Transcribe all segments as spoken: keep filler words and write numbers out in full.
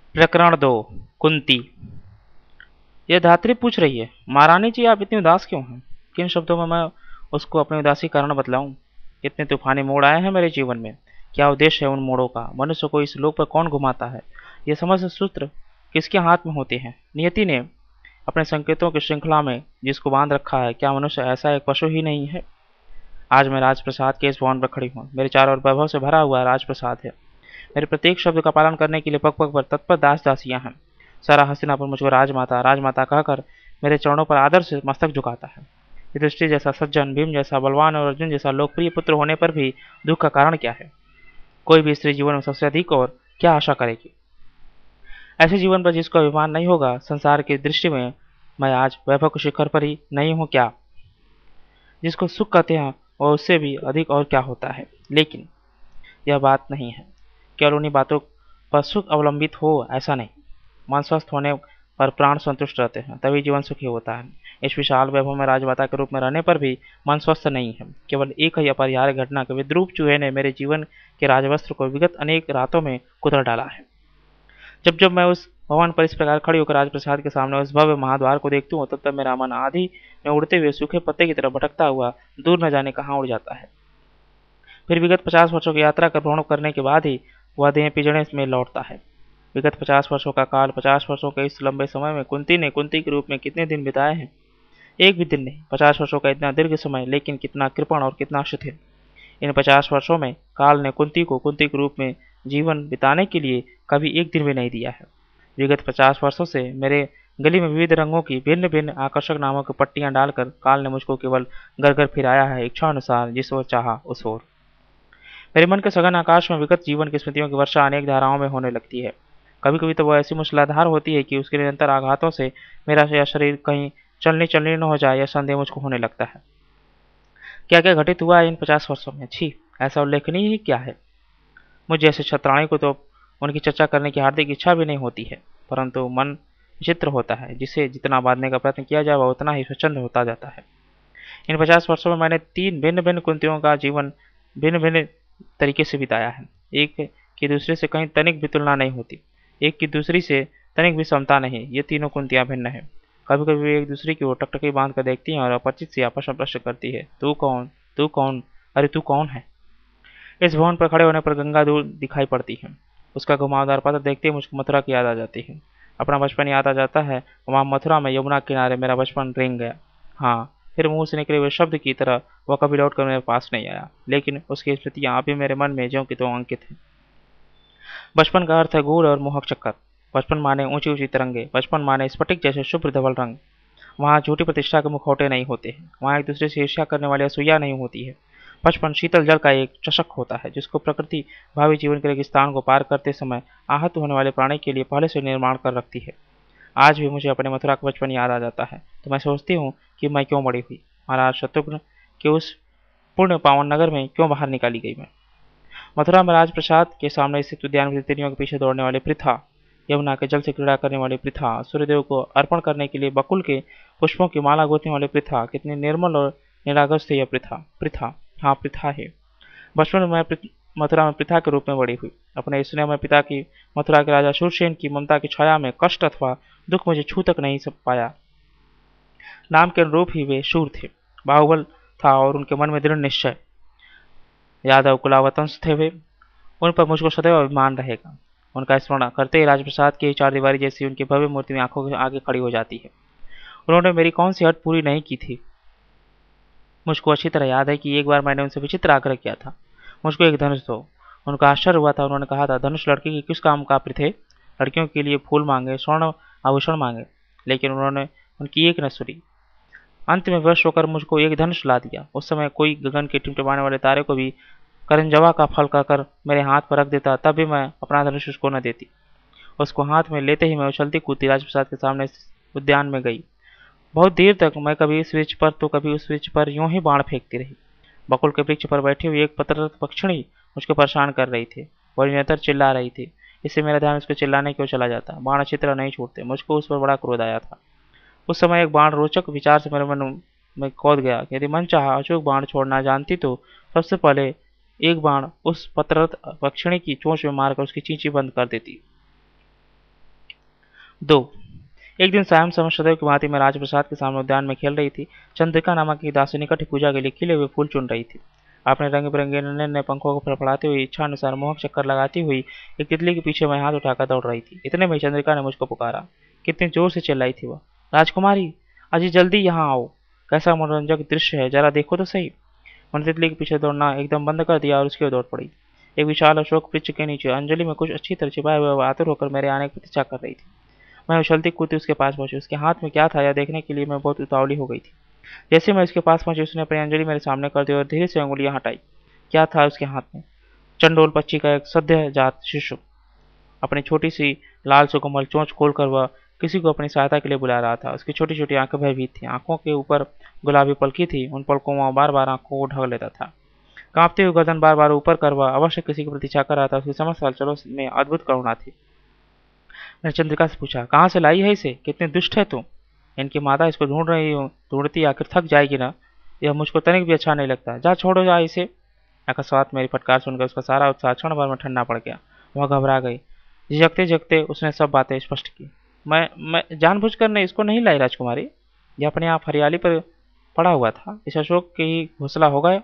प्रकरण दो। कुंती। यह धात्री पूछ रही है, महारानी जी आप इतनी उदास क्यों हैं? किन शब्दों में मैं उसको अपनी उदासी कारण बतलाऊं? इतने तूफानी मोड़ आए हैं मेरे जीवन में। क्या उद्देश्य है उन मोड़ों का? मनुष्य को इस लोक पर कौन घुमाता है? ये समस्त सूत्र किसके हाथ में होते हैं? नियति ने अपने संकेतों की श्रृंखला में जिसको बांध रखा है, क्या मनुष्य ऐसा एक पशु ही नहीं है? आज मैं राजप्रसाद के इस भवन पर खड़ी हूँ। मेरे चारों ओर वैभव से भरा हुआ राजप्रसाद है। मेरे प्रत्येक शब्द का पालन करने के लिए पग पग पर तत्पर दास दासियां हैं। सारा हस्तिनापुर मुझको राजमाता राजमाता कहकर मेरे चरणों पर आदर से मस्तक झुकाता है। युधिष्ठिर जैसा सज्जन, भीम जैसा बलवान और अर्जुन जैसा लोकप्रिय पुत्र होने पर भी दुख का कारण क्या है? कोई भी स्त्री जीवन में सबसे अधिक और क्या आशा करेगी? ऐसे जीवन पर जिसको अभिमान नहीं होगा, संसार की दृष्टि में मैं आज वैभव के शिखर पर ही नहीं हूँ क्या? जिसको सुख कहते हैं और उससे भी अधिक और क्या होता है? लेकिन यह बात नहीं है। केवल उन्हीं बातों पर सुख अवलंबित हो ऐसा नहीं। मन स्वस्थ होने पर प्राण संतुष्ट रहते हैं, तभी जीवन सुखी होता है। इस विशाल वैभव में राजमाता के रूप में रहने पर भी मन स्वस्थ नहीं है। केवल एक ही अपरिहार्य घटना के विद्रूप चूहे ने मेरे जीवन के राजवस्त्र को विगत अनेक रातों में कुतर डाला है। जब जब मैं उस भवन पर इस प्रकार खड़ी होकर राजप्रसाद के सामने उस भव्य महाद्वार को देखती हूँ, तब तब मेरा मन आधी में उड़ते हुए सूखे पत्ते की तरफ भटकता हुआ दूर न जाने कहाँ उड़ जाता है। फिर विगत पचास वर्षों की यात्रा कर भ्रमण करने के बाद ही वह देह पिजड़े में लौटता है। विगत पचास वर्षों का काल, पचास वर्षों के इस लंबे समय में कुंती ने कुंती के रूप में कितने दिन बिताए हैं? एक भी दिन नहीं। पचास वर्षों का इतना दीर्घ समय, लेकिन कितना कृपण और कितना शिथिल। इन पचास वर्षों में काल ने कुंती को कुंती के रूप में जीवन बिताने के लिए कभी एक दिन भी नहीं दिया है। विगत पचास वर्षों से मेरे गली में विविध रंगों की भिन्न भिन्न आकर्षक नामों की पट्टियां डालकर काल ने मुझको केवल घर घर फिराया है, इच्छा अनुसार जिस ओर चाहा उस ओर। मेरे मन के सघन आकाश में विगत जीवन की स्मृतियों की वर्षा अनेक धाराओं में होने लगती है। कभी कभी तो वह ऐसी मूसलाधार होती है कि उसके निरंतर आघातों से मेरा यह शरीर कहीं चलने चलने न हो जाए, यह संदेह मुझको होने लगता है। क्या क्या घटित हुआ है इन पचास वर्षों में? छी, ऐसा उल्लेखनीय ही क्या है? मुझ जैसे छत्राणी को तो उनकी चर्चा करने की हार्दिक इच्छा भी नहीं होती है, परंतु मन विचित्र होता है। जिसे जितना बांधने का प्रयत्न किया जाए वह उतना ही स्वच्छंद होता जाता है। इन पचास वर्षों में मैंने तीन भिन्न भिन्न कुंतियों का जीवन भिन्न भिन्न तरीके से बिताया है। एक की दूसरे से कहीं तनिक भी तुलना नहीं होती, एक की दूसरी से तनिक भी समता नहीं। ये तीनों कुंतियां भिन्न हैं। कभी कभी वे एक दूसरे की ओर टकटकी बांध कर देखती हैं और अपरिचित से आपस में प्रश्न करती है, तू कौन, तू कौन, अरे तू कौन है? इस भवन पर खड़े होने पर गंगा दूर दिखाई पड़ती है। उसका घुमावदार पथ देखते ही मुझको मथुरा की याद आ जाती है। अपना बचपन याद आ जाता है। वहाँ मथुरा में यमुना किनारे मेरा बचपन रेंग गया। हाँ, फिर मुंह से निकले हुए शब्द की तरह वह कभी लौट कर मेरे पास नहीं आया, लेकिन उसकी स्मृतियां अभी मेरे मन में ज्यों की त्यों अंकित है। बचपन का अर्थ है गूढ़ और मोहक चक्कर। बचपन माने ऊंची ऊंची तरंगे। बचपन माने स्फटिक जैसे शुभ्र धवल रंग। वहाँ झूठी प्रतिष्ठा के मुखौटे नहीं होते हैं। वहाँ एक दूसरे से ईर्ष्या करने वाली असूया नहीं होती है। बचपन शीतल जल का एक चषक होता है, जिसको प्रकृति भावी जीवन के रेगिस्तान को पार करते समय आहत होने वाले प्राणी के लिए पहले से निर्माण कर रखती है। आज भी मुझे अपने मथुरा का बचपन याद आ जाता है तो मैं सोचती हूँ कि मैं क्यों बड़ी हुई। महाराज शत्रुघ्न के उस पुण्य पावन नगर में क्यों बाहर निकाली गई मैं। मथुरा में राजप्रसाद के सामने स्थित उद्यान में तितलियों के पीछे दौड़ने वाली पृथा, यमुना के जल से क्रीड़ा करने वाली पृथा, सूर्यदेव को अर्पण करने के लिए बकुल के पुष्पों की माला गोतने वाली पृथा, कितनी निर्मल और निरागस थी यह पृथा। पृथा, हाँ पृथा है। बचपन में मैं मथुरा में पृथा के रूप में बड़ी हुई। अपने स्नेह में पिता की, मथुरा के राजा शूरसेन की ममता की छाया में कष्ट अथवा दुख मुझे छू तक नहीं सब पाया। नाम के अनुरूप ही वे शूर थे। बाहुबल था और उनके मन में दृढ़ निश्चय। यादव कुलावतंस थे वे। उन पर मुझको सदैव अभिमान रहेगा। उनका स्मरण करते ही राजप्रसाद की चार दीवारी जैसी उनकी भव्य मूर्ति में आंखों के आगे खड़ी हो जाती है। उन्होंने मेरी कौन सी हट पूरी नहीं की थी? मुझको अच्छी तरह याद है कि एक बार मैंने उनसे विचित्र आग्रह किया था, मुझको एक धनुष दो। उनका आश्चर्य हुआ था। उन्होंने कहा था, धनुष लड़की की किस काम का थे? लड़कियों के लिए फूल मांगे, स्वर्ण आभूषण मांगे, लेकिन उन्होंने उनकी एक न सुनी। अंत में वश होकर मुझको एक धनुष ला दिया। उस समय कोई गगन के टिमटिमाने वाले तारे को भी करंजवा का फल कहकर मेरे हाथ पर रख देता, तब भी मैं अपना धनुष उसको न देती। उसको हाथ में लेते ही मैं उछलती कूदती राजप्रसाद के सामने उद्यान में गई। बहुत देर तक मैं कभी इस वृक्ष पर तो कभी उस वृक्ष पर यूं ही बाण फेंकती रही। बकुल के वृक्ष पर बैठी हुई एक पत्ररत पक्षिणी मुझको परेशान कर रही थी और निरंतर चिल्ला रही थी। इससे मेरा ध्यान उसके चिल्लाने की ओर चला जाता। बाण अच्छी तरह नहीं छूटते। मुझको उस पर बड़ा क्रोध आया था। उस समय एक बाण रोचक विचार से मेरे मन में कौध गया। यदि मन चाहा अचूक बाण छोड़ना जानती तो सबसे पहले एक बाण उस पत्ररत पक्षिणी की चोंच में मारकर उसकी चींची बंद कर देती। दो। एक दिन सायं समय सदैव की भांति मैं राजप्रसाद के सामने उद्यान में खेल रही थी। चंद्रिका नामक की दासी निकट ही पूजा के लिए खिले हुए फूल चुन रही थी। आपने रंग बिरंगे नन्हे नन्हे पंखों को फड़फड़ाते हुए इच्छा अनुसार मोहक चक्कर लगाती हुई एक तितली के पीछे मैं हाथ उठाकर दौड़ रही थी। इतने में चंद्रिका ने मुझको पुकारा। कितनी जोर से चिल्लाई थी वह। राजकुमारी, अजी जल्दी यहाँ आओ, कैसा मनोरंजक दृश्य है, जरा देखो तो सही। मैंने तितली के पीछे दौड़ना एकदम बंद कर दिया और उसकी ओर दौड़ पड़ी। एक विशाल अशोक वृक्ष के नीचे अंजलि में कुछ अच्छी तरह छिपाए हुए आतुर होकर मेरे आने की प्रतीक्षा कर रही थी। मैं उछलती कूदती उसके पास पहुंची। उसके हाथ में क्या था यह देखने के लिए मैं बहुत उतावली हो गई थी। जैसे मैं उसके पास पहुंची उसने अपनी अंजलि मेरे सामने कर दी और धीरे से अंगुलियां हटाई। क्या था उसके हाथ में? चंडोल पक्षी का एक सद्य जात शिशु। अपनी छोटी सी लाल सुकोमल चोंच खोलकर वह किसी को अपनी सहायता के लिए बुला रहा था। उसकी छोटी छोटी आंखें भयभीत थी। आंखों के ऊपर गुलाबी पलकी थी। उन पलकों में बार बार आंखों को ढक लेता था। कांपते हुए गर्दन बार बार ऊपर कर वह अवश्य किसी की प्रतीक्षा कर रहा था। उसकी समस्त हलचलों में अद्भुत करुणा थी। मैंने चंद्रिका से पूछा, कहाँ से लाई है इसे? कितनी दुष्ट है तू? इनकी माता इसको ढूंढ रही हूँ, ढूंढती आखिर थक जाएगी ना। यह मुझको तनिक भी अच्छा नहीं लगता। जा छोड़ो जा इसे। अकस्मात मेरी फटकार सुनकर उसका सारा उत्साह क्षण भर में ठंडा पड़ गया। वह घबरा गई। झिझकते झिझकते उसने सब बातें स्पष्ट की। मैं मैं जानबूझकर ने इसको नहीं लाई राजकुमारी। यह अपने आप हरियाली पर पड़ा हुआ था। इस अशोक के ही घोंसला होगा।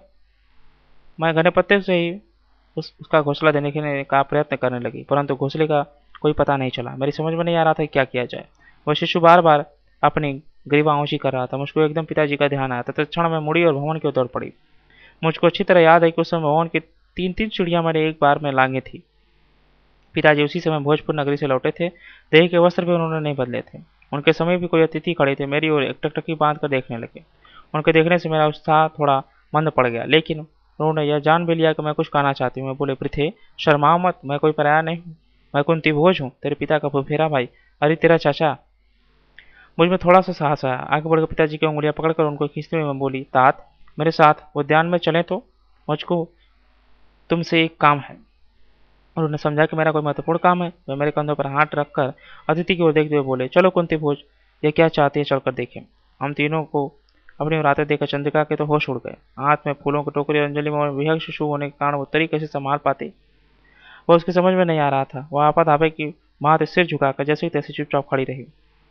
मैं घने पत्ते से ही उस, उसका घोंसला देने के का प्रयत्न करने लगी, परंतु घोंसले का कोई पता नहीं चला। मेरी समझ में नहीं आ रहा था क्या किया जाए। वह शिशु बार बार अपनी ग्रीवा ऊंची कर रहा था। मुझको एकदम पिताजी का ध्यान आया। तत्क्षण में मुड़ी और भवन की ओर दौड़ पड़ी। मुझको अच्छी तरह याद है कि उस समय भवन की तीन तीन चिड़िया मैंने एक बार में लांगी थी। पिताजी उसी समय भोजपुर नगरी से लौटे थे। देह के वस्त्र भी उन्होंने नहीं बदले थे। उनके समय भी कोई अतिथि खड़े थे। मेरी ओर एक टकटकी बांध कर देखने लगे। उनके देखने से मेरा उत्साह थोड़ा मंद पड़ गया, लेकिन उन्होंने यह जान भी लिया कि मैं कुछ कहना चाहती हूँ। मैं बोले, पृथे, शर्माओ मत, मैं कोई पराया नहीं हूँ। मैं कुंती भोज हूँ, तेरे पिता का फुफेरा भाई। अरे तेरा चाचा। मुझ में थोड़ा सा साहस आया। आगे बढ़कर पिताजी की उंगलियां पकड़कर उनको खींचते हुए मैं बोली, तात, मेरे साथ उद्यान में चले तो मुझको तुमसे एक काम है। उन्होंने समझा कि मेरा कोई महत्वपूर्ण काम है। वे मेरे कंधों पर हाथ रखकर अतिथि की ओर देखते हुए बोले, चलो कुंती भोज, ये क्या चाहती है, चलकर देखें। हम तीनों को अपनी ओर आते देखकर चंद्रिका के तो होश उड़ गए। हाथ में फूलों की टोकरी और अंजलि में विहंग शिशु होने के कारण वो तरीके से संभाल पाते वह उसकी समझ में नहीं आ रहा था। वह आपात आपे की माँ सिर झुकाकर जैसे तैसे चुपचाप खड़ी रही।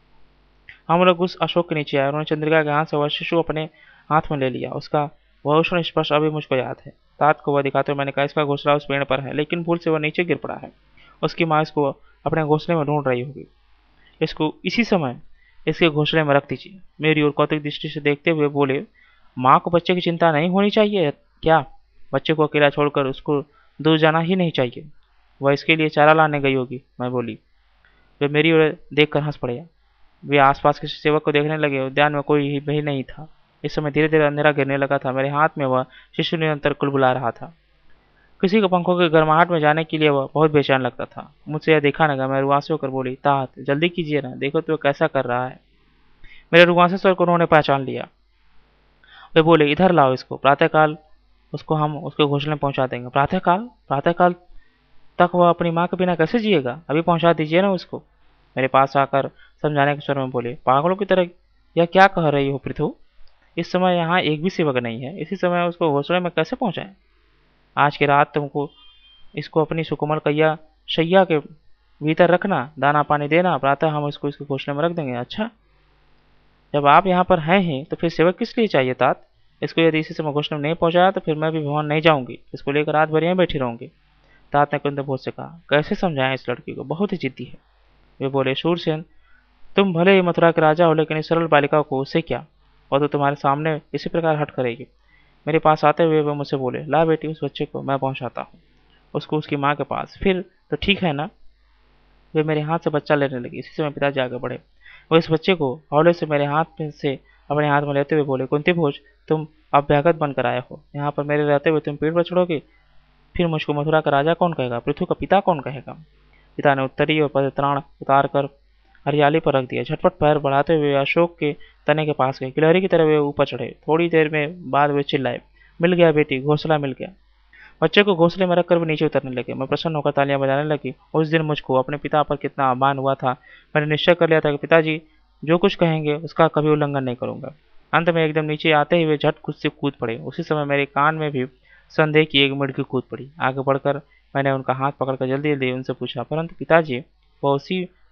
हम लोग उस अशोक के नीचे आए। उन्होंने चंद्रिका के हाथ से वह शिशु अपने हाथ में ले लिया। उसका वह उष्ण स्पर्श अभी मुझको याद है। तात को वह दिखाते हुए मैंने कहा, इसका घोंसला उस पेड़ पर है, लेकिन भूल से वह नीचे गिर पड़ा है। उसकी माँ इसको अपने घोंसले में ढूंढ रही होगी। इसको इसी समय इसके घोंसले में रख दीजिए। मेरी ओर कौतुक दृष्टि से देखते हुए बोले, माँ को बच्चे की चिंता नहीं होनी चाहिए क्या? बच्चे को अकेला छोड़कर उसको दूर जाना ही नहीं चाहिए। वह इसके लिए चारा लाने गई होगी, मैं बोली। वे मेरी ओर देखकर हंस पड़े। वे आसपास के सेवक को देखने लगे। उद्यान में कोई भी नहीं था। इस समय धीरे धीरे अंधेरा गिरने लगा था। मेरे हाथ में वह शिशु निरंतर कुलबुला रहा था। किसी को पंखों के गर्माहट में जाने के लिए वह बहुत बेचैन लगता था। मुझसे यह देखा न गया। मैं रुआंसे होकर बोली, तात, जल्दी कीजिए ना, देखो तो कैसा कर रहा है। मेरे रुआंसे स्वर को उन्होंने पहचान लिया। वे बोले, इधर लाओ इसको, प्रातःकाल उसको हम उसके घोंसले में पहुंचा देंगे। प्रातःकाल? प्रातःकाल तक वह अपनी माँ के बिना कैसे जिएगा? अभी पहुंचा दीजिए ना उसको। मेरे पास आकर समझाने के स्वर में बोले, पागलों की तरह यह क्या कह रही हो पृथु? इस समय यहाँ एक भी सेवक नहीं है। इसी समय उसको घोंसले में कैसे पहुंचाएं? आज की रात तुमको इसको अपनी सुकोमल कैया शैया के भीतर रखना, दाना पानी देना, प्रातः हम इसको इसके घोंसले में रख देंगे। अच्छा, जब आप यहाँ पर हैं ही तो फिर सेवक किस लिए चाहिए तात? इसको यदि इसी समय घोंसले में नहीं पहुंचाया तो फिर मैं भी भवन नहीं जाऊंगी। इसको लेकर रात भर यहीं बैठी रहूंगी। तात ने कुंती भोज से कहा, कैसे समझाएं इस लड़की को, बहुत ही जिद्दी है। वे बोले, शूरसेन, तुम भले ही मथुरा के राजा हो, लेकिन इस सरल बालिका को उससे क्या? और तो तुम्हारे सामने इसी प्रकार हट करेगी। मेरे पास आते हुए वह मुझसे बोले, ला बेटी, उस बच्चे को मैं पहुंचाता हूँ उसको उसकी माँ के पास। फिर तो ठीक है ना? वे मेरे हाथ से बच्चा लेने लगी। इसी समय पिताजी आगे बढ़े। वो इस बच्चे को हौले से मेरे हाथ में से अपने हाथ में लेते हुए बोले, कुंती भोज, तुम अभ्यागत बनकर आए हो। यहाँ पर मेरे रहते हुए तुम पेड़ पर चढ़ोगे? फिर मुझको मथुरा का राजा कौन कहेगा? पृथु का पिता कौन कहेगा? पिता ने उत्तरी और पदत्राण उतार कर हरियाली पर रख दिया। झटपट पैर बढ़ाते हुए अशोक के तने के पास गए। गिलहरी की तरह वे ऊपर चढ़े। थोड़ी देर में बाद वे चिल्लाए, मिल गया बेटी, घोंसला मिल गया। बच्चे को घोंसले में रखकर वे नीचे उतरने लगे। मैं प्रसन्न होकर तालियां बजाने लगी। उस दिन मुझको अपने पिता पर कितना अभिमान हुआ था। मैंने निश्चय कर लिया था कि पिताजी जो कुछ कहेंगे उसका कभी उल्लंघन नहीं करूंगा। अंत में एकदम नीचे आते ही वे झट खुद से कूद पड़े। उसी समय मेरे कान में भी संदेह की एक मिड़की कूद पड़ी। आगे बढ़कर मैंने उनका हाथ पकड़कर जल्दी जल्दी उनसे पूछा, परंतु पिताजी, वह उसी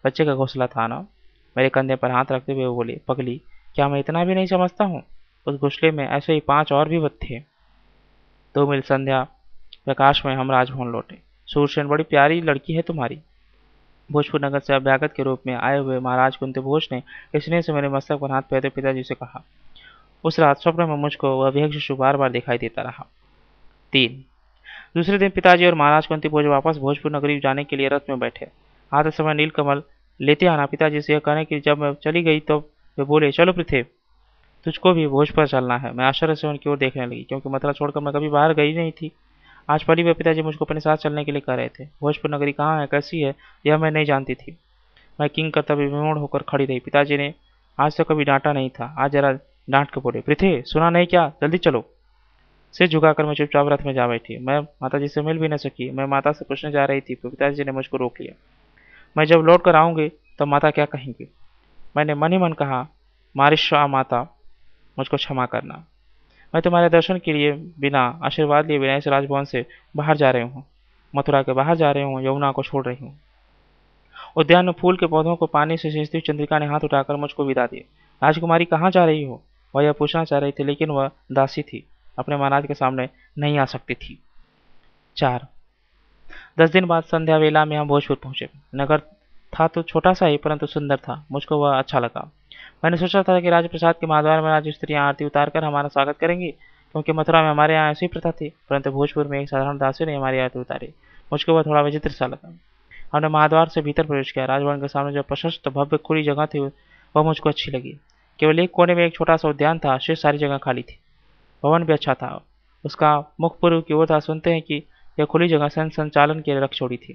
बच्चे का घोंसला था ना। मेरे कंधे पर हाथ रखते हुए वो बोली, पगली, क्या मैं इतना भी नहीं समझता हूँ? उस घोंसले में ऐसे ही पांच और भी थे। दो मील संध्या प्रकाश में हम राजभवन लौटे। सूरसेन, बड़ी प्यारी लड़की है तुम्हारी। भोजपुर नगर से अभ्यागत के रूप में आए हुए महाराज कुंती भोज ने स्नेह से मेरे मस्तक पर हाथ फेरते पिताजी से कहा। उस रात स्वप्न में मुझको वह अभिषेक शिशु बार बार दिखाई देता रहा। तीन दूसरे दिन पिताजी और महाराज कुंती भोज वापस भोजपुर नगरी जाने के लिए रथ में बैठे। आते समय नीलकमल लेते आना। पिताजी से यह कहने की जब मैं चली गई तो वे बोले, चलो पृथ्वी, तुझको भी भोज पर चलना है। मैं आश्चर्य से उनकी ओर देखने लगी, क्योंकि मथुरा छोड़कर मैं कभी बाहर गई नहीं थी। आज पहली बार पिताजी मुझको अपने साथ चलने के लिए कह रहे थे। भोजपुर नगरी कहाँ है, कैसी है, यह मैं नहीं जानती थी। मैं किंग कर्तव्य विमूढ़ होकर खड़ी रही। पिताजी ने आज तो कभी डांटा नहीं था, आज जरा डांट के बोले, पृथ्वी, सुना नहीं क्या, जल्दी चलो। सिर झुकाकर मैं चुपचाप रथ में जा बैठी। मैं माताजी से मिल भी न सकी। मैं माता से पूछने जा रही थी तो पिताजी ने मुझको रोक लिया। मैं जब लौट कर आऊंगी तो माता क्या कहेंगी? मैंने मन ही मन कहा, मारिश्वा माता, मुझको क्षमा करना। मैं तुम्हारे दर्शन के लिए बिना आशीर्वाद लिए बिना इस राजभवन से बाहर जा रही हूँ, मथुरा के बाहर जा रही हूँ, यमुना को छोड़ रही हूँ। उद्यान में फूल के पौधों को पानी से सींचती हुई चंद्रिका ने हाथ उठाकर मुझको विदा दी। राजकुमारी, कहाँ जा रही हो? वह यह पूछना चाह रही थी, लेकिन वह दासी थी, अपने महाराज के सामने नहीं आ सकती थी। चार दस दिन बाद संध्या वेला में हम भोजपुर पहुंचे। नगर था तो छोटा सा ही, परंतु सुंदर था। मुझको वह अच्छा लगा। मैंने सोचा था कि राजप्रसाद के महाद्वार में राज स्त्रियां आरती उतारकर हमारा स्वागत करेंगी, क्योंकि मथुरा में हमारे यहाँ ऐसी प्रथा थी, परंतु भोजपुर में एक साधारण दासी ने हमारी आरती उतारी। मुझको वह थोड़ा विचित्र सा लगा। हमने महाद्वार से भीतर प्रवेश किया। राजभवन के सामने जो प्रशस्त भव्य खुली जगह थी वह मुझको अच्छी लगी। केवल एक कोने में एक छोटा सा उद्यान था, शेष सारी जगह खाली थी। भवन भी अच्छा था, उसका मुख पूर्व की ओर था। सुनते हैं कि यह खुली जगह सन संचालन के लिए रख छोड़ी थी।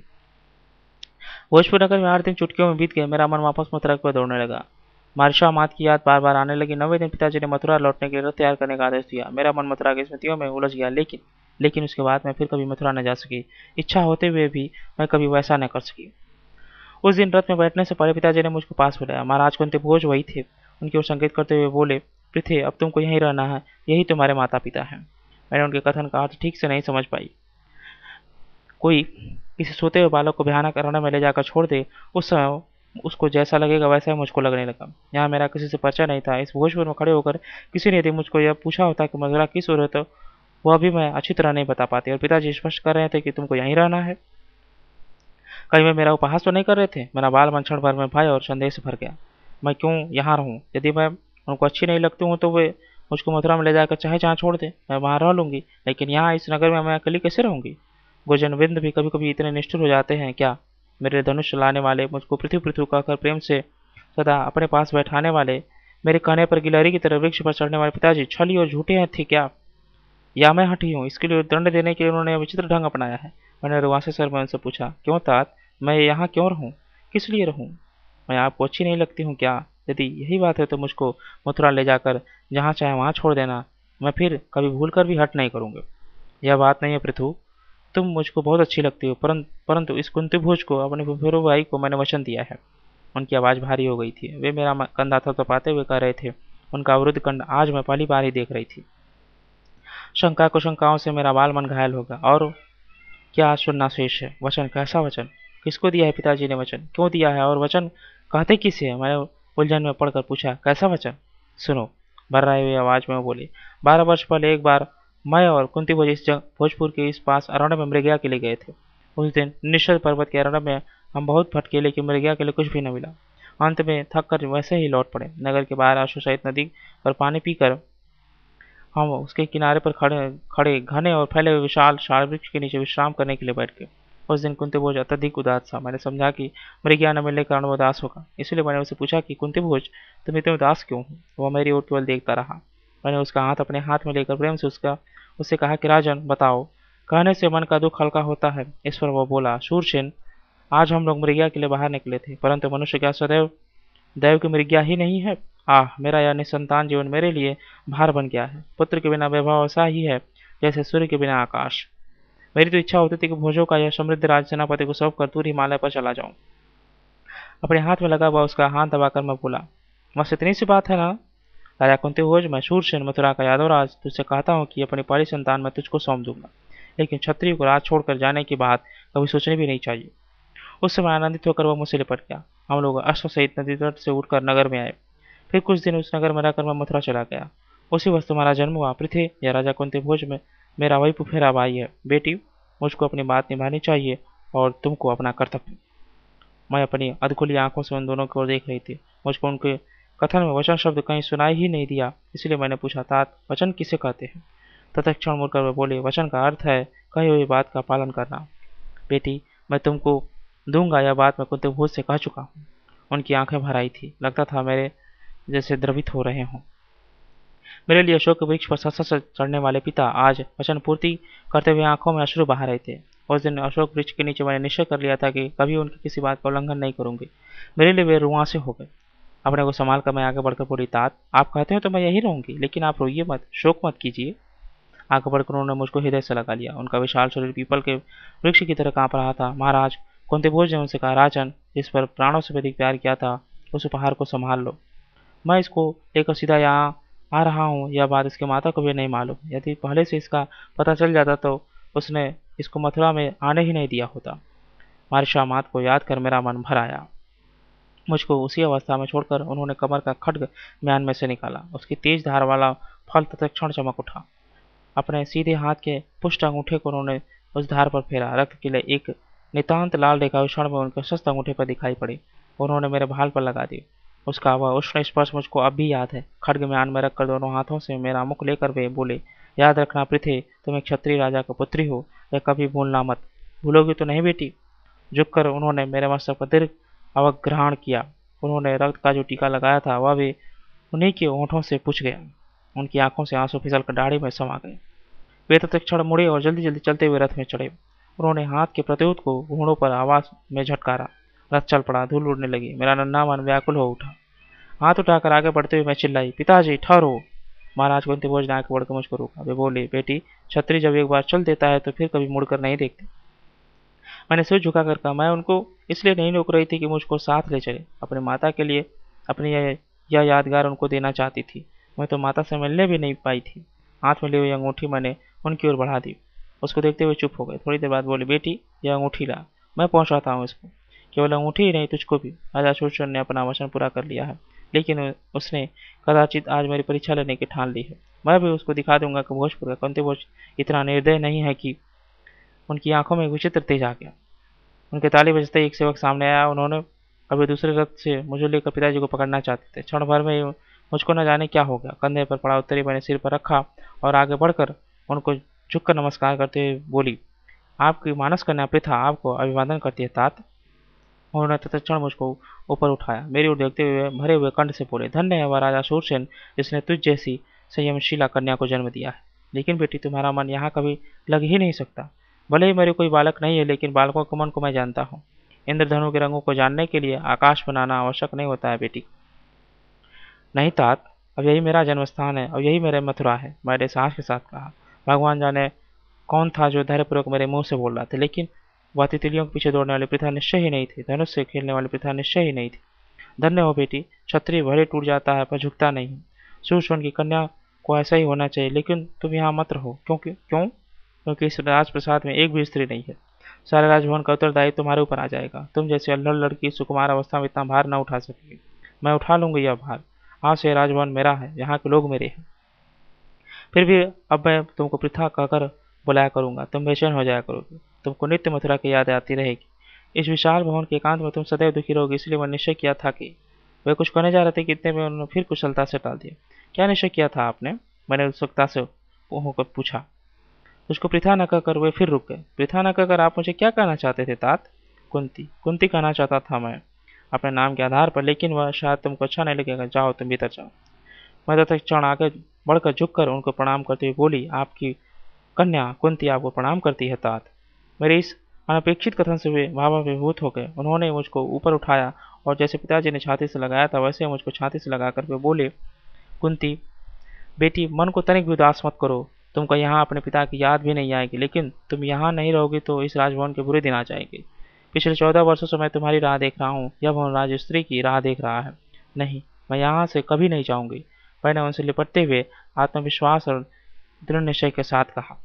भोजपुर नगर में आठ दिन चुटकियों में बीत गए। मेरा मन वापस मथुरा की ओर दौड़ने लगा। मारिशा मात की याद बार बार आने लगी। नवे दिन पिताजी ने मथुरा लौटने के लिए रथ तैयार करने का आदेश दिया। मेरा मन मथुरा की स्मृतियों में उलझ गया, लेकिन लेकिन उसके बाद मैं फिर कभी मथुरा न जा सकी। इच्छा होते हुए भी मैं कभी वैसा न कर सकी। उस दिन रथ में बैठने से पहले पिताजी ने मुझको पास बुलाया। महाराज कुंती भोज वही थे। उनकी ओर संकेत करते हुए बोले, पृथ्वी, अब तुमको यहीं रहना है, यही तुम्हारे माता पिता हैं। मैंने उनके कथन का अर्थ ठीक से नहीं समझ पाई। कोई किसी सोते हुए बालक को भयानक अरण्य में ले जाकर छोड़ दे, उस समय उसको जैसा लगेगा वैसा ही मुझको लगने लगा। यहाँ मेरा किसी से परिचय नहीं था। इस भोजपुर में खड़े होकर किसी ने यदि मुझको यह पूछा होता कि मथुरा किस ओर है, तो वह भी मैं अच्छी तरह नहीं बता पाती। और पिताजी स्पष्ट कर रहे थे कि तुमको यहीं रहना है। कहीं वे मेरा उपहास तो नहीं कर रहे थे? मेरा बाल मन क्षण भर में भय और संदेह से भर गया। मैं क्यों यहाँ रहूँ? यदि मैं उनको अच्छी नहीं लगती हूँ तो वे मुझको मथुरा में ले जाकर चाहे जहाँ छोड़ दे, मैं वहाँ रह लूंगी, लेकिन यहाँ इस नगर में मैं अकेली कैसे रहूंगी? गुरजनवृंद भी कभी कभी इतने निष्ठुर हो जाते हैं क्या? मेरे धनुष चलाने वाले, मुझको पृथ्वी पृथ्वी कहकर प्रेम से सदा अपने पास बैठाने वाले, मेरे कहने पर गिलहरी की तरह वृक्ष पर चढ़ने वाले पिताजी छली और झूठे हैं थे क्या? या मैं हठी हूँ? इसके लिए दंड देने के लिए उन्होंने विचित्र ढंग अपनाया है। मैंने रुआसे सर में उनसे पूछा, क्यों तात, मैं यहाँ क्यों रहूँ, किस लिए रहूँ? मैं आपको अच्छी नहीं लगती हूँ क्या? यदि यही बात है तो मुझको मथुरा ले जाकर जहाँ चाहे वहाँ छोड़ देना। मैं फिर कभी भूल कर भी हट नहीं करूँगी। यह बात नहीं है पृथु, तुम मुझको बहुत अच्छी लगती हो, परंतु परंतु इस कुंती भोज को, अपने फुफेरो भाई को मैंने वचन दिया है। उनकी आवाज़ भारी हो गई थी। वे मेरा कंधा थपथपाते हुए कह रहे थे। उनका अवरुद्ध कंठ आज मैं पहली बार ही देख रही थी। शंका कुशंकाओं से मेरा बाल मन घायल होगा। और क्या आज सुनना शेष है? वचन? कैसा वचन? किसको दिया है पिताजी ने वचन? क्यों दिया है? और वचन कहते किसे है? मैंने उलझन में पढ़कर पूछा, कैसा वचन? सुनो, भर्राए हुए आवाज में वो बोले, बारह वर्ष पहले एक बार मैं और कुंती भोज इस भोजपुर के इस पास अरण्य में मृगया के लिए गए थे। उस दिन निश्चल पर्वत के अरण्य में हम बहुत भटके, लेकिन मृगया के लिए कुछ भी न मिला। अंत में थक कर वैसे ही लौट पड़े। नगर के बाहर आशुसहित नदी पर पानी पीकर हम उसके किनारे पर खड़े खड़े घने और फैले हुए विशाल शाल वृक्ष के नीचे विश्राम करने के लिए बैठ गए। उस दिन कुंती भोज अत्यधिक उदास था। मैंने समझा कि मृगया न मिलने के कारण वो उदास होगा, इसलिए मैंने उससे पूछा कि कुंती भोज, तुम इतने उदास क्यों हो? वह मेरी ओर केवल देखता रहा। मैंने उसका हाथ अपने हाथ में लेकर प्रेम से उसका उससे कहा कि राजन बताओ। कहने से मन का दुख हल्का होता है। इस पर वह बोला, शूरसेन, आज हम लोग मृगया के लिए बाहर निकले थे, परंतु मनुष्य क्या सदैव दैव की मृगया ही नहीं है? आह, मेरा यह निसंतान जीवन मेरे लिए भार बन गया है। पुत्र के बिना वैभव ऐसा ही है जैसे सूर्य के बिना आकाश। मेरी तो इच्छा होती थी कि भोजों का यह समृद्ध राज सेनापति को सौंप कर दूर हिमालय पर चला जाऊं। अपने हाथ में लगा हुआ उसका हाथ दबाकर मैं बोला, बस इतनी सी बात है ना? राजा कुंती भोज, मैं शूरसेन, मथुरा का यादवराज, तुझसे कहता हूँ कि अपनी पहली संतान मैं तुझको सौंप दूंगा, लेकिन क्षत्रिय को राज छोड़कर जाने की बात कभी सोचनी भी नहीं चाहिए। उस समय आनंदित होकर वह मुझसे लिपट गया। हम लोग अश्व सहित नदी तट से उठकर नगर में आए। फिर कुछ दिन उस नगर में रहकर मैं मथुरा चला गया। उसी वर्ष तुम्हारा जन्म हुआ। पृथ्वी या राजा कुंती भोज में मेरा वही फुफेरा भाई है। बेटी, मुझको अपनी बात निभानी चाहिए और तुमको अपना कर्तव्य। मैं अपनी अधखुली आंखों से उन दोनों की ओर देख रही थी। मुझको उनके कथन में वचन शब्द कहीं सुनाई ही नहीं दिया, इसलिए मैंने पूछा, तात वचन किसे कहते हैं? तत्क्षण मुड़कर वे बोले, वचन का अर्थ है कही हुई बात का पालन करना। बेटी, मैं तुमको दूंगा यह बात मैं कुंती भोज से कह चुका हूँ। उनकी आंखें भर आई थी, लगता था मेरे जैसे द्रवित हो रहे हों। मेरे लिए अशोक वृक्ष पर सत सत चढ़ने वाले पिता आज वचन पूर्ति करते हुए आंखों में अश्रु बहा रहे थे। उस दिन अशोक वृक्ष के नीचे मैंने निश्चय कर लिया था कि कभी उनकी किसी बात का उल्लंघन नहीं करूंगी। मेरे लिए वे रुआंसे हो गए। अपने को संभाल कर मैं आगे बढ़कर बोली, तात आप कहते हो तो मैं यही रहूंगी, लेकिन आप रोइए मत, शोक मत कीजिए। आगे बढ़कर उन्होंने मुझको हृदय से लगा लिया। उनका विशाल शरीर पीपल के वृक्ष की तरह कांप रहा था। महाराज कुंती भोज ने उनसे कहा, राजन, जिस पर प्राणों से अधिक प्यार किया था उस उपहार को संभाल लो। मैं इसको लेकर सीधा यहाँ आ रहा हूँ, यह बात इसके माता को भी नहीं मालूम। यदि पहले से इसका पता चल जाता तो उसने इसको मथुरा में आने ही नहीं दिया होता। मारिशा मात को याद कर मेरा मन भर आया। मुझको उसी अवस्था में छोड़कर उन्होंने कमर का खड्ग म्यान में से निकाला। उसकी तेज धार वाला फल तत्क्षण चमक उठा। अपने सीधे हाथ के पुष्ट अंगूठे को उन्होंने उस धार पर फेरा। रक्त के लिए एक नितांत लाल रेखा उस क्षण में उनके स्वस्थ अंगूठे पर दिखाई पड़ी। उन्होंने मेरे भाल पर लगा दी। उसका वह उष्ण स्पर्श मुझको अब भी याद है। खड्ग म्यान में रखकर दोनों हाथों से मेरा मुख लेकर वे बोले, याद रखना पृथ्वी, तुम एक क्षत्रिय राजा का पुत्री हो, यह कभी भूलना मत। भूलोगी तो नहीं बेटी? झुककर उन्होंने मेरे मस्तक पर दीर्घ अवग्रहण किया। उन्होंने रक्त का जो टीका लगाया था वह भी उन्हीं के होठों से पूछ गया। उनकी आंखों से आंसू फिसलकर दाढ़ी में समा गए। वे तत्क्षण मुड़े और जल्दी जल्दी चलते हुए रथ में चढ़े। उन्होंने हाथ के प्रत्युत को घोड़ों पर आवाज में झटकारा। रथ चल पड़ा, धूल उड़ने लगी। मेरा नन्हा मन व्याकुल हो उठा। हाथ उठाकर आगे बढ़ते हुए मैं चिल्लाई, पिताजी ठहरो। महाराज कुंती भोज ने आगे बढ़कर मुझको रोका। वे बोले, बेटी, छत्री जब एक बार चल देता है तो फिर कभी मुड़कर नहीं देखते। मैंने सिर झुकाकर कहा, मैं उनको इसलिए नहीं रोक रही थी कि मुझको साथ ले चले। अपनी माता के लिए अपनी यह यह यादगार उनको देना चाहती थी। मैं तो माता से मिलने भी नहीं पाई थी। हाथ में ली हुई अंगूठी मैंने उनकी ओर बढ़ा दी। उसको देखते हुए चुप हो गए। थोड़ी देर बाद बोले, बेटी, यह अंगूठी ला, मैं पहुंचाता हूँ इसको। केवल अंगूठी ही नहीं, तुझको भी। राजा शूरसेन ने अपना वचन पूरा कर लिया है, लेकिन उसने कदाचित आज मेरी परीक्षा लेने की ठान ली है। मैं भी उसको दिखा दूंगा कि भोजपुर का कुंती भोज इतना निर्दय नहीं है कि। उनकी आंखों में विचित्र तेज आ गया। उनके ताली बजते एक सेवक सामने आया। उन्होंने अभी दूसरे रथ से मुझे लेकर पिताजी को पकड़ना चाहते थे। क्षण भर में मुझको न जाने क्या हो गया। कंधे पर पड़ा उत्तरी मैंने सिर पर रखा और आगे बढ़कर उनको झुककर नमस्कार करते हुए बोली, आपकी मानस कन्या प्रथा आपको अभिवादन करती है तात। उन्होंने तत्क्षण मुझको ऊपर उठाया, मेरी ओर देखते हुए भरे हुए कंठ से बोले, धन्य है वह राजा शूरसेन जिसने तुझ जैसी संयमशीला कन्या को जन्म दिया है। लेकिन बेटी, तुम्हारा मन यहाँ कभी लग ही नहीं सकता। भले ही मेरे कोई बालक नहीं है, लेकिन बालकों के मन को मैं जानता हूँ। इंद्रधनु के रंगों को जानने के लिए आकाश बनाना आवश्यक नहीं होता है बेटी। नहीं तात, अब यही मेरा जन्म स्थान है और यही मेरे मथुरा है, मैंने साहस के साथ कहा। भगवान जाने कौन था जो धैर्यपूर्वक मेरे मुंह से बोल रहा था, लेकिन वह तितलियों के पीछे दौड़ने वाली प्रथा निश्चय ही नहीं थी। धनुष से खेलने वाली प्रथा निश्चय ही नहीं थी। धन्य हो बेटी, क्षत्रिय भले टूट जाता है पर झुकता नहीं। शूरसेन की कन्या को ऐसा ही होना चाहिए, लेकिन तुम यहाँ मत रहो। क्योंकि क्यों? क्योंकि इस राजप्रसाद में एक भी स्त्री नहीं है। सारे राजभवन का उत्तरदायित्व तुम्हारे ऊपर आ जाएगा। तुम जैसे अल्लड़ लड़की सुकुमार अवस्था में इतना भार न उठा सकेगी। मैं उठा लूंगी यह भार। आज से राजभवन मेरा है, यहाँ के लोग मेरे हैं। फिर भी अब मैं तुमको प्रथा कहकर बुलाया करूंगा, तुम बेचैन हो जाया करोगे। तुमको नित्य मथुरा की याद आती रहेगी। इस विशाल भवन के एकांत में तुम सदैव दुखी रहोगे, इसलिए मैंने निश्चय किया था कि। वे कुछ कहने जा रहे थे कि इतने में उन्होंने फिर कुशलता से टाल दिया। क्या निश्चय किया था आपने? मैंने उत्सुकता से होकर पूछा। उसको प्रथा न कहकर वे फिर रुक गए। प्रथा न कहकर आप मुझे क्या कहना चाहते थे तात? कुंती कुंती कहना चाहता था मैं अपने नाम के आधार पर, लेकिन वह शायद तुमको अच्छा नहीं लगेगा। जाओ तुम भीतर जाओ। मैं तत्क्षण आगे बढ़कर झुककर उनको प्रणाम करते हुए बोली, आपकी कन्या कुंती आपको प्रणाम करती है तात। मेरे इस अनपेक्षित कथन से वे भावाभिभूत हो गए। उन्होंने मुझको ऊपर उठाया और जैसे पिताजी ने छाती से लगाया था वैसे मुझको छाती से लगाकर वे बोले, कुंती बेटी, मन को तनिक भी उदास मत करो। तुमको यहाँ अपने पिता की याद भी नहीं आएगी, लेकिन तुम यहाँ नहीं रहोगी तो इस राजभवन के बुरे दिन आ जाएंगे। पिछले चौदह वर्षों से मैं तुम्हारी राह देख रहा हूँ, यह भवन राजस्त्री की राह देख रहा है। नहीं, मैं यहाँ से कभी नहीं जाऊंगी। मैंने उनसे लिपटते हुए आत्मविश्वास और दृढ़ निश्चय के साथ कहा।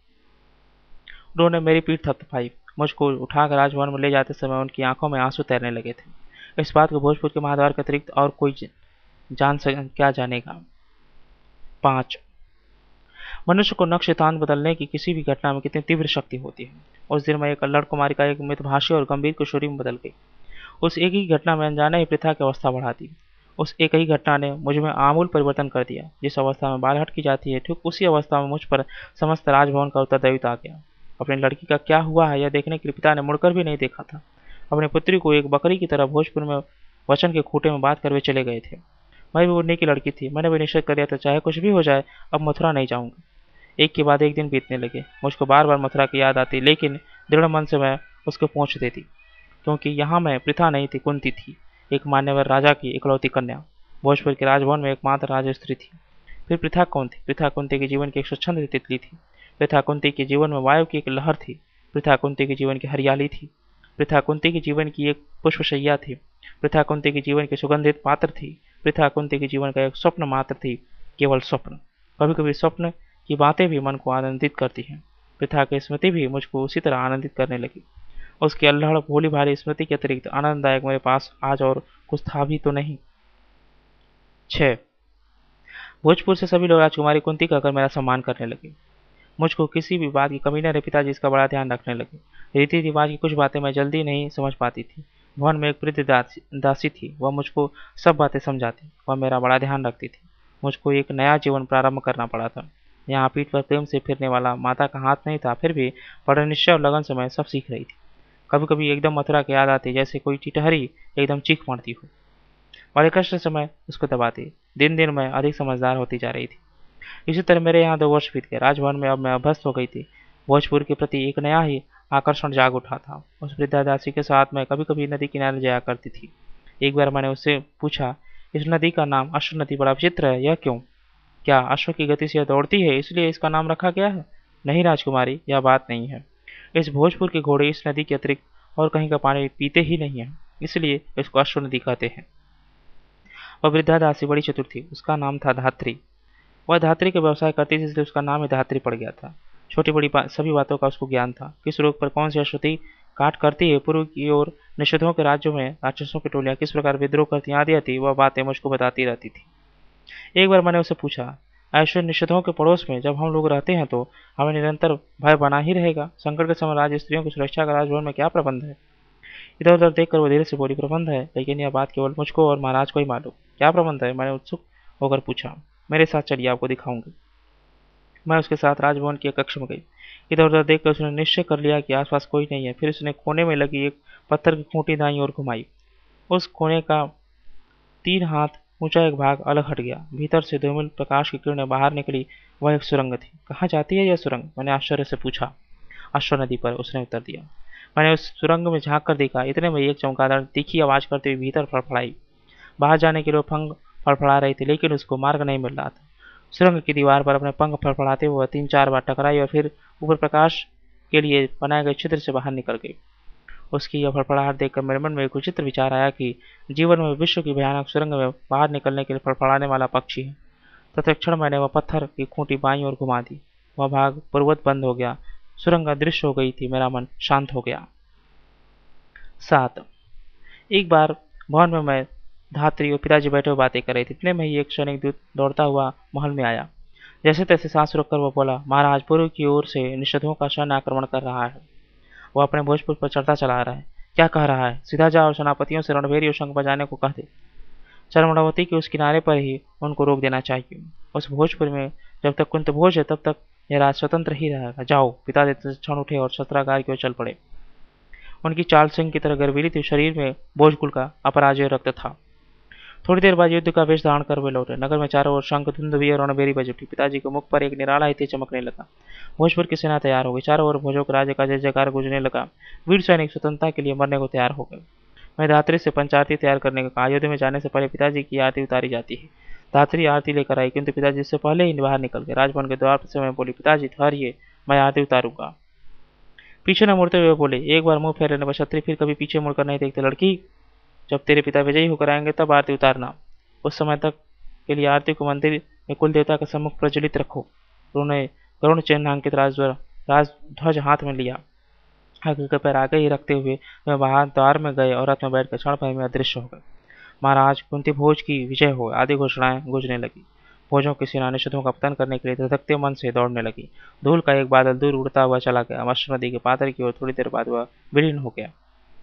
उन्होंने मेरी पीठ थपथपाई। मुझको उठाकर राजभवन में ले जाते समय उनकी आंखों में आंसू तैरने लगे थे। इस बात को भोजपुर के महाद्वार के अतिरिक्त और कोई जान सक क्या जानेगा। पाँच। मनुष्य को नक्शेतान बदलने की किसी भी घटना में कितनी तीव्र शक्ति होती है। उस दिन मैं एक अल्लड़ कुमारी का एक मितभाषी और गंभीर किशोरी में बदल गई। उस एक ही घटना में अनजाने ही प्रथा की अवस्था बढ़ा दी। उस एक ही घटना ने मुझ में आमूल परिवर्तन कर दिया। जिस अवस्था में बाल हट की जाती है, ठीक उसी अवस्था में मुझ पर समस्त राजभवन का उत्तरदायित्व आ गया। अपनी लड़की का क्या हुआ है यह देखने के लिए पिता ने मुड़कर भी नहीं देखा था। अपनी पुत्री को एक बकरी की तरह भोजपुर में वचन के खूंटे में बात कर वे चले गए थे। मैं भी उड़ने की लड़की थी। मैंने भी निश्चय कर लिया था, चाहे कुछ भी हो जाए, अब मथुरा नहीं जाऊंगा। एक के बाद एक दिन बीतने लगे। मुझको बार बार मथुरा की याद आती, लेकिन दृढ़ मन से मैं उसको पहुँच देती, क्योंकि यहाँ मैं पृथा नहीं थी, कुंती थी, एक मान्यवर राजा की इकलौती कन्या। भोजपुर के राजभवन में एकमात्र राजस्त्री थी। फिर पृथा कौन थी? पृथा कुंती के जीवन की एक स्वच्छंद तितली थी। पृथा कुंती के जीवन में वायु की एक लहर थी। पृथा कुंती के जीवन की हरियाली थी। पृथा कुंती के जीवन की एक पुष्पशैया थी। पृथा कुंती के जीवन की सुगंधित पात्र थी। पृथा कुंती के जीवन का एक स्वप्न मात्र थी, केवल स्वप्न। कभी कभी स्वप्न की बातें भी मन को आनंदित करती हैं। पृथा की स्मृति भी मुझको उसी तरह आनंदित करने लगी। उसकी अल्हड़ भोली भाली स्मृति के अतिरिक्त आनंददायक मेरे पास आज और कुछ था भी तो नहीं। छह। भोजपुर से सभी लोग राजकुमारी कुंती कहकर मेरा सम्मान करने लगे। मुझको किसी भी बात की कमी न रही। पिताजी इसका बड़ा ध्यान रखने लगे। रीति रिवाज की कुछ बातें मैं जल्दी नहीं समझ पाती थी। भवन में एक वृद्ध दासी, दासी थी। वह मुझको सब बातें समझाती। वह मेरा बड़ा ध्यान रखती थी। मुझको एक नया जीवन प्रारंभ करना पड़ा था। यहाँ पीठ पर प्रेम से फिरने वाला माता का हाथ नहीं था, फिर भी बड़े निश्चय और लगन से मैं सब सीख रही थी। कभी कभी एकदम मथुरा की याद आती, जैसे कोई टिटहरी एकदम चीख मारती हो। बड़े कष्ट से मैं उसको दबाती। दिन दिन मैं अधिक समझदार होती जा रही थी। इसी तरह मेरे यहाँ दो वर्ष बीत गए। राजभवन में अब मैं अभ्यस्त हो गई थी। भोजपुर के प्रति एक नया ही आकर्षण जाग उठा था। उस वृद्धा दासी के साथ मैं कभी कभी नदी किनारे जाया करती थी। एक बार मैंने उससे पूछा, इस नदी का नाम अश्व नदी बड़ा विचित्र है, यह क्यों? क्या अश्व की गति से यह दौड़ती है, इसलिए इसका नाम रखा गया है? नहीं राजकुमारी, यह बात नहीं है। इस भोजपुर के घोड़े इस नदी के अतिरिक्त और कहीं का पानी पीते ही नहीं है, इसलिए इसको अश्व नदी कहते हैं। वह वृद्धा दासी बड़ी चतुर थी। उसका नाम था धात्री। वह धात्री का व्यवसाय करती थी, इसलिए उसका नाम ही धात्री पड़ गया था। छोटी बड़ी बा, सभी बातों का उसको ज्ञान था। किस रोग पर कौन सी अश्वति काट करती है, पूर्व की ओर निषेधों के राज्यों में राक्षसों की टोलियां किस प्रकार विद्रोह करती आदि आती, वह बातें मुझको बताती रहती थी। एक बार मैंने उससे पूछा, ऐश्वर्य निषेधों के पड़ोस में जब हम लोग रहते हैं तो हमें निरंतर भय बना ही रहेगा। संकट के समय राज स्त्रियों की सुरक्षा का राजभवन में क्या प्रबंध है? इधर उधर देखकर वो धीरे से बोली, प्रबंध है, लेकिन यह बात केवल मुझको और महाराज को ही मालूम। क्या प्रबंध है? मैंने उत्सुक होकर पूछा। मेरे साथ चलिए, आपको दिखाऊंगी। मैं उसके साथ राजभवन की कक्ष में गई। इधर उधर देखकर उसने निश्चय कर लिया कि आसपास कोई नहीं है। फिर उसने कोने में लगी एक पत्थर की खूंटी दाईं ओर घुमाई। उस कोने का तीन हाथ ऊंचा एक भाग अलग हट गया। भीतर से धूमिल प्रकाश की किरणें बाहर निकली। वह एक सुरंग थी। कहाँ जाती है यह सुरंग? मैंने आश्चर्य से पूछा। अश्व नदी पर, उसने उत्तर दिया। मैंने उस सुरंग में झांक कर देखा। इतने में एक चमगादड़ तीखी आवाज करते हुए भीतर फड़फड़ाई। बाहर जाने के लिए पंख फड़फड़ा रही थी, लेकिन उसको मार्ग नहीं मिल रहा था। सुरंग की दीवार पर अपने पंख फड़फड़ाते हुए तीन चार बार टकराई और फिर ऊपर प्रकाश के लिए बनाए गए छिद्र से बाहर निकल गई। उसकी यह फड़फड़ाहट देखकर मेरे मन में एक विचित्र विचार आया कि जीवन में विश्व की भयानक सुरंग में बाहर निकलने के लिए फड़फड़ाने वाला पक्षी है। तत्क्षण मैंने वह पत्थर की खूंटी बाईं ओर घुमा दी। वह भाग पूर्ववत बंद हो गया। सुरंग अदृश्य हो गई थी। मेरा मन शांत हो गया। सात। एक बार भवन में मैं, धात्री और पिताजी बैठे हुए बातें कर रहे थे। इतने में ही एक सैनिक दूत दौड़ता हुआ महल में आया। जैसे तैसे सांस रोककर वह बोला, महाराज, पूर्व की ओर से निषधों का सैन्य आक्रमण कर रहा है। वह अपने भोजपुर पर चढ़ता चला रहा है। क्या कह रहा है? सीधा जा और सेनापतियों से रणभेरी और शंख बजाने को कह दे। चरमरावती के उस किनारे पर ही उनको रोक देना चाहिए। उस भोजपुर में जब तक कुंत भोज है तब तक यह राज स्वतंत्र ही रहेगा। जाओ। पिता क्षण उठे और शस्त्रागार की ओर चल पड़े। उनकी चाल सिंह की तरह गर्वीली थी। शरीर में भोजकुल का अपराजय रक्त था। थोड़ी देर बाद युद्ध का वेश धारण कर वे लौटे। नगर में चारों ओर शंख, धुंधुवी और रणभेरी बज उठी। पिताजी के मुख पर एक निराला हित चमकने लगा। भोजपुर की सेना तैयार हो गई। चारों ओर भोजों के राज्य का जय जयकार गूंजने लगा। वीर सैनिक स्वतंत्रता के लिए मरने को तैयार हो गए। मैं धात्री से पंचारती तैयार करने का कहा। अयोध्या में जाने से पहले पिताजी की आरती उतारी जाती है। धात्री आरती लेकर आई, किंतु पिताजी इससे पहले ही बाहर निकल गए। राजभवन के द्वार से मैं बोली, पिताजी ठहरिए, मैं आरती उतारूंगा। पीछे न मुड़ते हुए बोले, एक बार मुंह फेर लेने पर छत्री फिर कभी पीछे मुड़कर नहीं देखते। लड़की, जब तेरे पिता विजयी होकर आएंगे तब आरती उतारना। उस समय तक के लिए आरती को मंदिर में कुल देवता के सम्मुख प्रज्वलित रखो। उन्होंने गरुण चिन्हांकित राजध्वज राजध्वज हाथ में लिया। आगे के पैर आगे ही रखते हुए वह बाहर द्वार में गए और रथ में बैठकर क्षण भर में अदृश्य हो गए। महाराज कुंती भोज की विजय हो आदि घोषणाएं गूंजने लगी। भोजों की सेना निषधों का पतन करने के लिए धधकते मन से दौड़ने लगी। धूल का एक बादल दूर उड़ता हुआ चला गया। अमरशा नदी के पात्र की ओर थोड़ी देर बाद वह विलीन हो गया।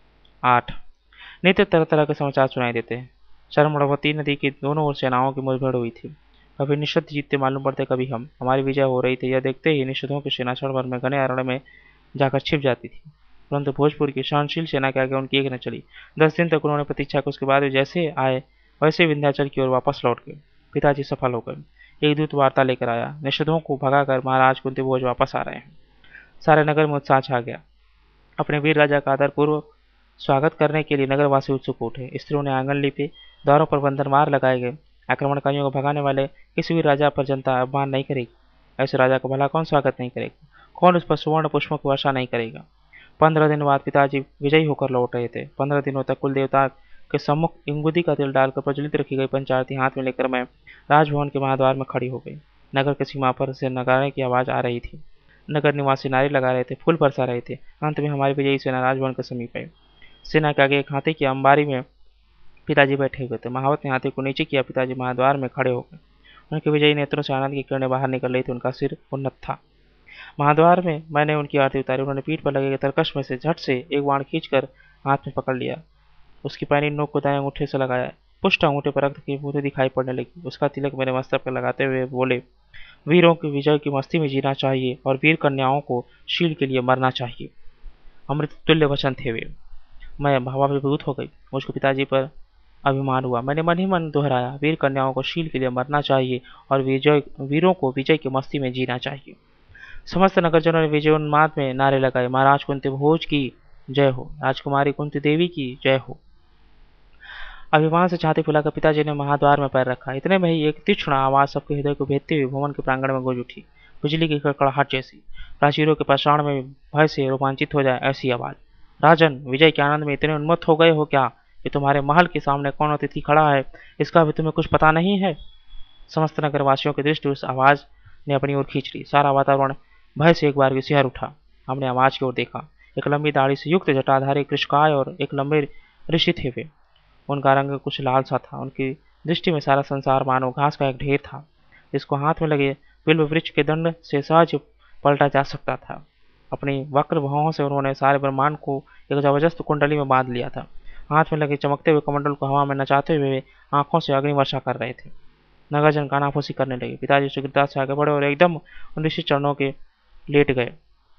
आठ नित्य तरह तरह के समाचार सुनाई देते। शर्मणवती नदी की दोनों ओर सेनाओं की मुठभेड़ हुई थी। कभी निषद जीतते मालूम पड़ते, कभी हम। हमारी विजय हो रही थी, यह देखते ही निषदों की सेना क्षण भर में घने अरण्य में जाकर छिप जाती थी, परंतु भोजपुर की सहनशील सेना के आगे उनकी एक न चली। दस दिन तक उन्होंने प्रतीक्षा की, उसके बाद वे जैसे आए वैसे विंध्याचल की ओर वापस लौट गए। पिताजी सफल हो गए। एक दूत वार्ता लेकर आया, निषदों को भगाकर महाराज कुंती भोज वापस आ रहे हैं। सारे नगर में उत्साह छा गया। अपने वीर राजा का आदरपूर्वक स्वागत करने के लिए नगरवासी उत्सुक उठे। स्त्रियों ने आंगन लीपे, द्वारों पर बंधनवार लगाए गए। आक्रमणकारियों को भगाने वाले किसी भी राजा पर जनता अपमान नहीं करेगी। ऐसे राजा का भला कौन स्वागत नहीं करेगा? कौन उस पर सुवर्ण पुष्पों की वर्षा नहीं करेगा? पंद्रह दिन बाद पिताजी विजयी होकर लौट रहे थे। पंद्रह दिनों तक कुल देवता के सम्मुख इंगुदी का तेल डालकर प्रज्वलित रखी गई पंचारती हाथ में लेकर मैं राजभवन के महाद्वार में खड़ी हो गई। नगर की सीमा पर से नगाड़े की आवाज आ रही थी। नगर निवासी नारे लगा रहे थे, फूल बरसा रहे थे। अंत में हमारी विजयी सेना राजभवन के समीप आई। सेना के आगे एक हाथी की अंबारी में पिताजी बैठे हुए थे। महावत ने हाथी को नीचे किया। पिताजी महाद्वार में खड़े हो गए। उनके विजयी नेत्रों से आनंद की किरणें बाहर निकल रही थी। उनका सिर उन्नत था। महाद्वार में मैंने उनकी आरती उतारी। उन्होंने पीठ पर लगे तरकश में से झट से एक बाण खींचकर हाथ में पकड़ लिया। उसकी पैनी नोक को दाएं अंगूठे से लगाया। पुष्ट अंगूठे पर रक्त की बूंदें दिखाई पड़ने लगी। उसका तिलक मेरे मस्तक पर लगाते हुए बोले, वीरों की विजय की मस्ती में जीना चाहिए और वीर कन्याओं को शील के लिए मरना चाहिए। अमृत तुल्य वचन थे वे। मैं भावाभिभूत हो गई। मुझको पिताजी पर अभिमान हुआ। मैंने मन ही मन दोहराया, वीर कन्याओं को शील के लिए मरना चाहिए और विजय वीरों को विजय की मस्ती में जीना चाहिए। समस्त नगरजनों ने विजयोन्माद में नारे लगाए, महाराज कुंती भोज की जय हो, राजकुमारी कुंती देवी की जय हो। अभिमान से छाती फुलाकर पिताजी ने महाद्वार में पैर रखा। इतने में ही एक तीक्ष्ण आवाज सबके हृदय को भेदते हुए भवन के प्रांगण में गूंज उठी, बिजली की कड़कड़ाहट जैसी। प्राचीरों के पाषाण में भय से रोमांचित हो जाए ऐसी आवाज। राजन, विजय के आनंद में इतने उन्मत्त हो गए हो क्या कि तुम्हारे महल के सामने कौन अतिथि खड़ा है इसका भी तुम्हें कुछ पता नहीं है? समस्त नगरवासियों की दृष्टि उस आवाज ने अपनी ओर खींच ली। सारा वातावरण भय से एक बार की सिहर उठा। हमने आवाज की ओर देखा। एक लंबी दाढ़ी से युक्त जटाधारी कृष्णकाय और एक लंबे ऋषि थे वे। उनका रंग कुछ लाल सा था। उनकी दृष्टि में सारा संसार मानो घास का एक ढेर था, जिसको हाथ में लगे बिल्व वृक्ष के दंड से सहज पलटा जा सकता था। अपनी वक्र भौहों से उन्होंने सारे ब्रह्मांड को एक जबरदस्त कुंडली में बांध लिया था। हाथ में लगे चमकते हुए कमंडल को हवा में नचाते हुए आंखों से अग्नि वर्षा कर रहे थे। नगरजन कानाफूसी करने लगे। पिताजी शीघ्रता से आगे बढ़े और एकदम उन ऋषि चरणों के लेट गए।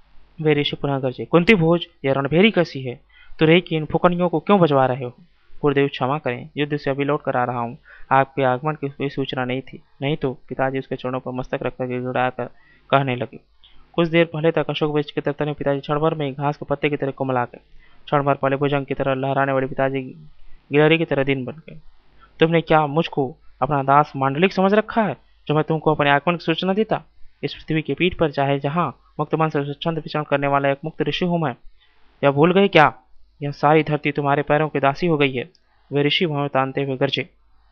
वे ऋषि पुनः गरजे, कुंती भोज, यह रणभेरी कैसी है? तो रही कि इन फुकनियों को क्यों बजवा रहे हो? गुरुदेव क्षमा करें, युद्ध से अभी लौट कर आ रहा हूँ। आपके आगमन की कोई सूचना नहीं थी। नहीं तो। पिताजी उसके चरणों पर मस्तक रखकर गिड़गिड़ाकर कहने लगे। कुछ देर पहले तक अशोक वृक्ष के तने पिताजी क्षण भर में घास के पत्ते की तरह कुमला गए। क्षण भर पहले भुजंग की तरह लहराने वाले पिताजी गिलहरी की तरह दिन बन गए। तुमने क्या मुझको अपना दास मांडलिक समझ रखा है, जो मैं तुमको अपने आगमन की सूचना देता? इस पृथ्वी के पीठ पर चाहे जहाँ मुक्त मन से स्वच्छंद विचरण करने वाला एक मुक्त ऋषि हूँ मैं। या भूल गए क्या? यह सारी धरती तुम्हारे पैरों की दासी हो गई है। वे ऋषि भाव तानते हुए गरजे।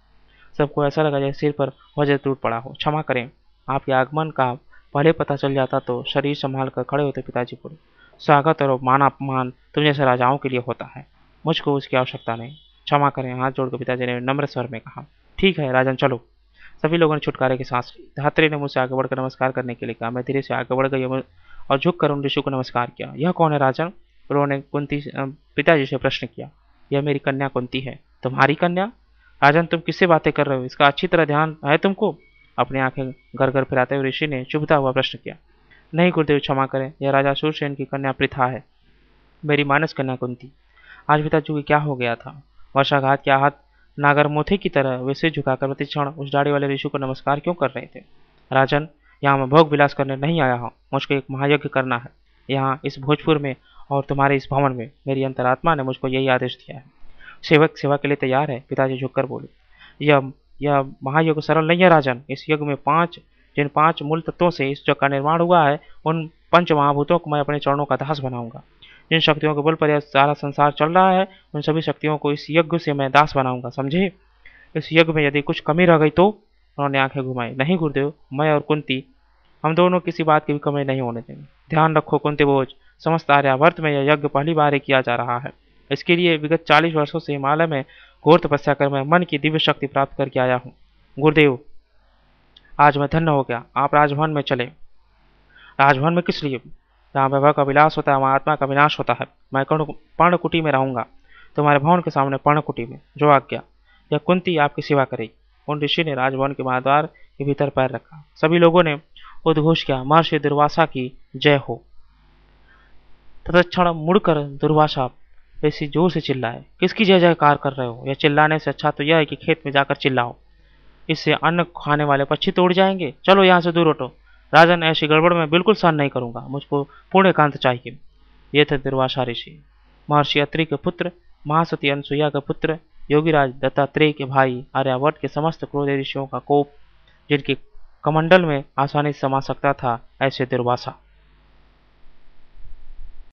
सबको ऐसा लगा जैसे सिर पर वज्र टूट पड़ा हो। क्षमा करें, आपके आगमन का पहले पता चल जाता तो शरीर संभाल कर खड़े होते। पिताजी बोले, स्वागत और मान अपमान तुम जैसे राजाओं के लिए होता है, मुझको उसकी आवश्यकता नहीं। क्षमा करें, हाथ जोड़कर पिताजी ने नम्र स्वर में कहा। ठीक है राजन, चलो। सभी लोगों ने छुटकारे की सांस ली। धात्री ने मुझसे आगे बढ़कर नमस्कार करने के लिए कहा। मैं धीरे से आगे बढ़ गई और झुककर उन ऋषि को नमस्कार किया। यह कौन है राजन? उन्होंने कुंती पिताजी से प्रश्न किया। यह मेरी कन्या कुंती है। तुम्हारी कन्या? राजन, तुम किससे बातें कर रहे हो? इसका अच्छी तरह ध्यान है तुमको? अपनी आंखें घर घर फिराते हुए ऋषि ने चुभता हुआ प्रश्न किया। नहीं गुरुदेव, क्षमा करें, यह राजा शूरसेन की कन्या पृथा है, मेरी मानस कन्या कुंती। आज पिताजी को क्या हो गया था? वर्षाघात के आहत नागरमोथे की तरह वे सिर झुकाकर प्रतिक्षण उस दाढ़ी वाले ऋषि को नमस्कार क्यों कर रहे थे? राजन, यहाँ मैं भोग विलास करने नहीं आया हूँ। मुझको एक महायज्ञ करना है, यहाँ इस भोजपुर में और तुम्हारे इस भवन में। मेरी अंतरात्मा ने मुझको यही आदेश दिया है। सेवक सेवा के लिए तैयार है। पिताजी झुककर बोले, यह यह महायज्ञ सरल नहीं है राजन। इस यज्ञ में पांच जिन पांच मूल तत्वों से इस जग का निर्माण हुआ है, उन पंच महाभूतों को मैं अपने चरणों का दास बनाऊंगा। जिन शक्तियों के बल पर यह सारा संसार चल रहा है, उन सभी शक्तियों को इस यज्ञ से मैं दास बनाऊंगा, समझे? इस यज्ञ में यदि कुछ कमी रह गई तो? उन्होंने आंखें घुमाई। नहीं गुरुदेव, मैं और कुंती, हम दोनों किसी बात की भी कमी नहीं होने देंगे। ध्यान रखो कुंती भोज, समस्त आर्यावर्त में यह यज्ञ पहली बार ही किया जा रहा है। इसके लिए विगत चालीस वर्षों से हिमालय में घोर तपस्या कर मैं मन की दिव्य शक्ति प्राप्त करके आया हूँ। गुरुदेव, आज मैं धन्य हो गया। आप राजभवन में चले। राजभवन में किस लिए? जहाँ वैभव का विलास होता है वहाँ आत्मा का विनाश होता है। मैं पर्णकुटी में रहूंगा, तुम्हारे भवन के सामने पर्णकुटी में। जो आज्ञा। यह कुंती आपकी सेवा करेगी। उन ऋषि ने राजभवन के महाद्वार के भीतर पैर रखा। सभी लोगों ने उद्घोष किया, महर्षि दुर्वासा की जय हो। तत्क्षण मुड़कर दुर्वासा ऐसी जोर से चिल्लाए, किसकी जय जयकार कर रहे हो? यह चिल्लाने से अच्छा तो यह है कि खेत में जाकर चिल्लाओ, इससे अन्न खाने वाले पक्षी तो उड़ जाएंगे। चलो यहाँ से दूर हटो। राजन, ऐसी गड़बड़ में बिल्कुल सहन नहीं करूंगा। मुझको पूर्ण एकांत चाहिए। ये थे दुर्वासा ऋषि, महर्षि अत्रि के पुत्र, महासती अनसुईया के पुत्र, योगीराज दत्तात्रेय के भाई, आर्यावर्त के समस्त क्रोधी ऋषियों का कोप, जिनके कमंडल में आसानी से समा सकता था, ऐसे दुर्वासा।